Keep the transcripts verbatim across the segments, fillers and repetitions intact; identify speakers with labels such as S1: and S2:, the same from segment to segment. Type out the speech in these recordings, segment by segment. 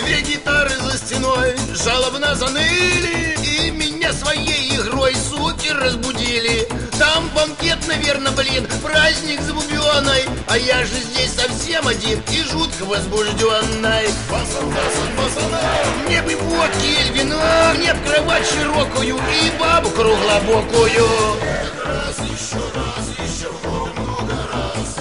S1: Две гитары за стеной жалобно заныли, и меня своей игрой суки разбудили. Там банкет, наверное, блин, праздник с бубёной, а я же здесь совсем один и жутко возбужденный. Пасан, пасан, пасана, мне бы водки или вина, мне б кровать широкую и бабу круглобокую. Раз, еще раз, еще много раз.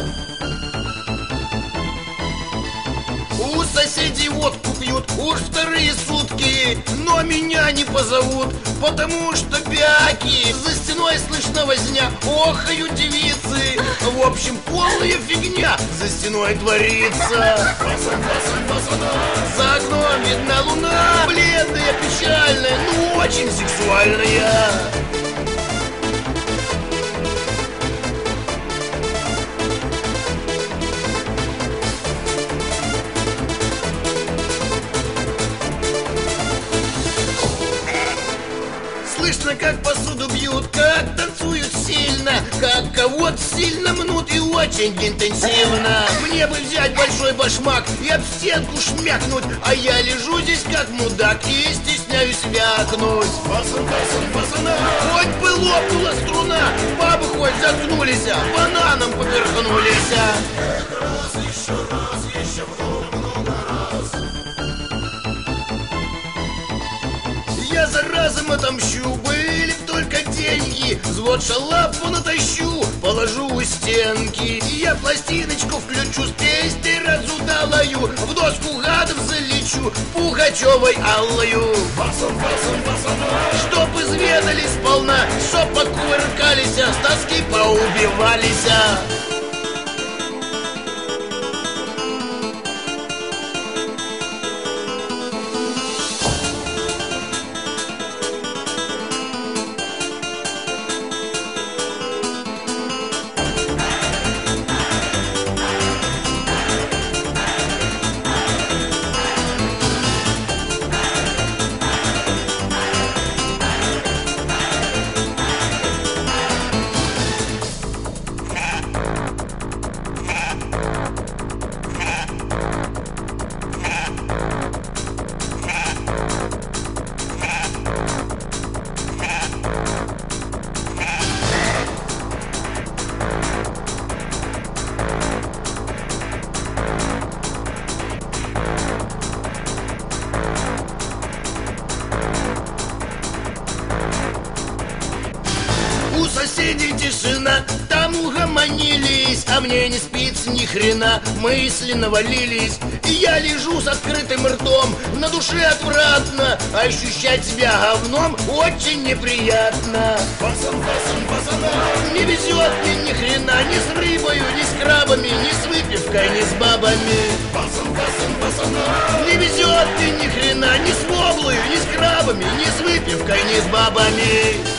S1: У соседей водку пьют уж вторые сутки, но меня не позовут, потому что бяки. За стеной слышно возня, охают девицы. В общем, полная фигня за стеной творится. Пасан, пасан, пасана. За окном видна луна, бледная, печальная, но очень сексуальная. Слышно, как посуду бьют, как танцуют сильно, как кого-то сильно мнут и очень интенсивно. Мне бы взять большой башмак и об стенку шмякнуть, а я лежу здесь как мудак и стесняюсь вякнуть. Пасан, пасан, пасана. Хоть бы лопнула струна, бабы хоть заткнулись, бананом поперхнулись. Раз, еще раз, еще много раз. Я за разом отомщу, были б только деньги, взвод шалапу натащу, положу у стенки. Я пластиночку включу, с песней разудалаю, в доску гадов залечу, Пугачевой аллою. Пасан, пасан, пасана. Чтоб изведали сполна, чтоб покувыркались, с тоски поубивались. У соседей тишина, там угомонились, а мне не спится ни хрена, мысли навалились. И я лежу с открытым ртом, на душе отвратно, ощущать себя говном очень неприятно. Пасан, пасан, пасана. Не везет мне ни хрена, ни с рыбою, ни с крабами, ни с выпивкой, ни с бабами. Пасан, пасан, пасана. Не везет мне ни хрена, ни с воблою, ни с крабами, ни с выпивкой, ни с бабами.